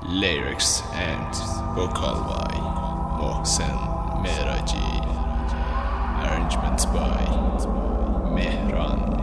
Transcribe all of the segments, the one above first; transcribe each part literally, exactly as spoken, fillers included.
Lyrics and vocal by Mohsen Meraji. Arrangements by Mehran.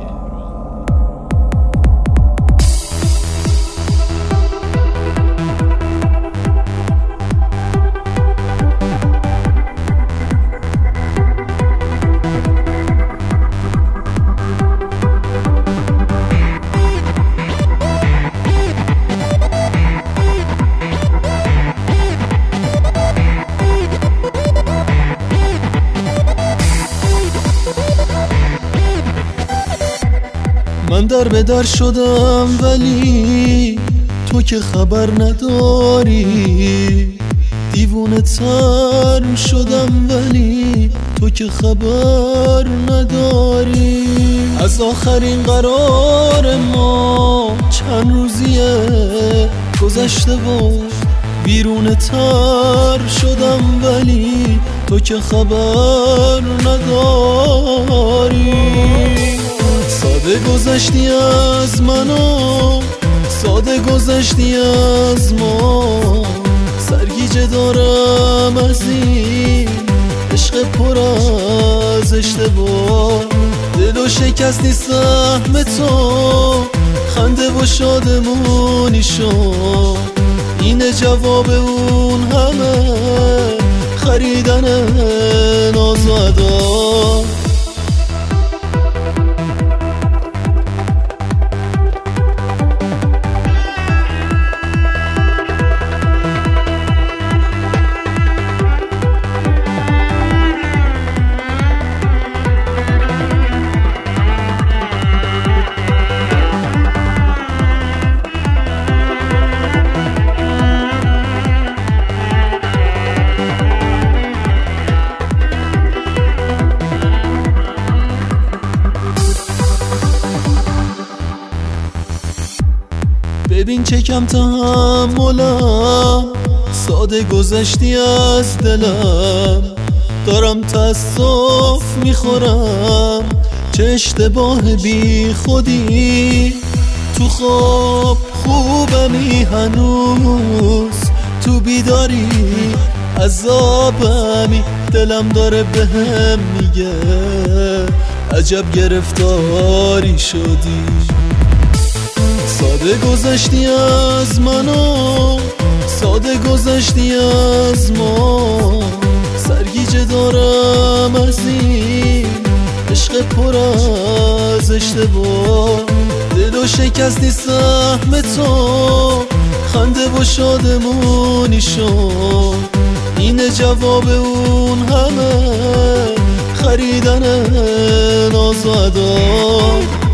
من در به در شدم ولی تو که خبر نداری، دیوونه تر شدم ولی تو که خبر نداری. از آخرین قرار ما چند روزیه گذشته و بیرونه تر شدم ولی تو که خبر نداری. ساده گذشتی از منو، ساده گذشتی از ما، سرگیجه دارم از این عشق پر از اشتباه. دل و شکستی سهم تو، خنده و شادمونی شد، اینه جواب اون همه خریدن ناز و ادا. ببین چه کم تحملم، ساده گذشتی از دلم، دارم تاسف میخورم چه اشتباه بی خودی. تو خواب خوبمی هنوز، تو بیداری عذابمی، دلم داره بهم میگه عجب گرفتاری شدی. ساده گذشتی از منو، ساده گذشتی از ما، سرگیجه دارم از این عشق پر از اشتباه. دل و شکستی سهم تو، خنده و شادمونی شد، اینه جواب اون همه خریدن ناز و ادا.